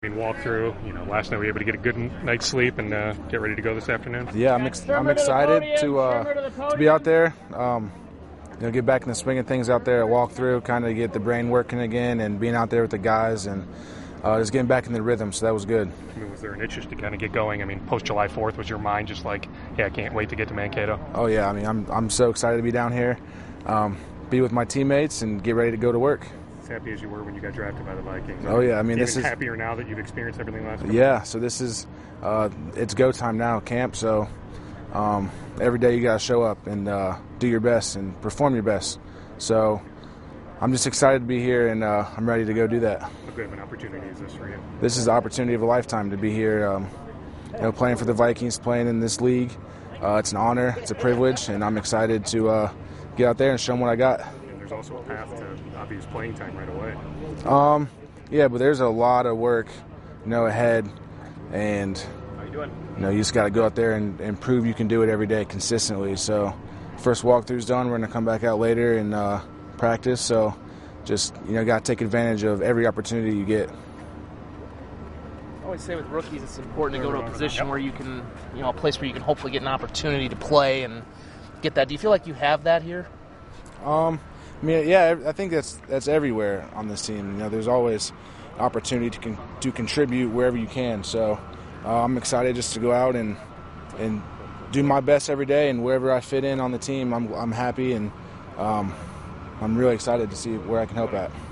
Walk through. Last night we were able to get a good night's sleep and get ready to go this afternoon. Yeah, I'm excited to be out there. Get back in the swing of things out there, walk through, kind of get the brain working again, and being out there with the guys and just getting back in the rhythm. So that was good. Was there an itch just to kind of get going? Post July 4th, was your mind just like, I can't wait to get to Mankato? Oh yeah, I'm so excited to be down here, be with my teammates, and get ready to go to work. As happy as you were when you got drafted by the Vikings. Oh yeah, this is happier now that you've experienced everything last year. Yeah, so this is it's go time now, camp. So every day you got to show up and do your best and perform your best. So I'm just excited to be here, and I'm ready to go do that. How good of an opportunity is this for you? This is the opportunity of a lifetime to be here, playing for the Vikings, playing in this league. It's an honor, it's a privilege, and I'm excited to get out there and show them what I got. And there's also a path to obvious playing time right away. Yeah, but there's a lot of work, ahead, and how you doing? You just got to go out there and prove you can do it every day consistently. So first walkthrough's done, we're going to come back out later and practice. So just got to take advantage of every opportunity you get. I always say with rookies, it's important to go to a position where you can, a place where you can hopefully get an opportunity to play and get that. Do you feel like you have that here? Yeah, I think that's everywhere on this team. There's always opportunity to contribute wherever you can. So I'm excited just to go out and do my best every day, and wherever I fit in on the team, I'm happy, and I'm really excited to see where I can help at.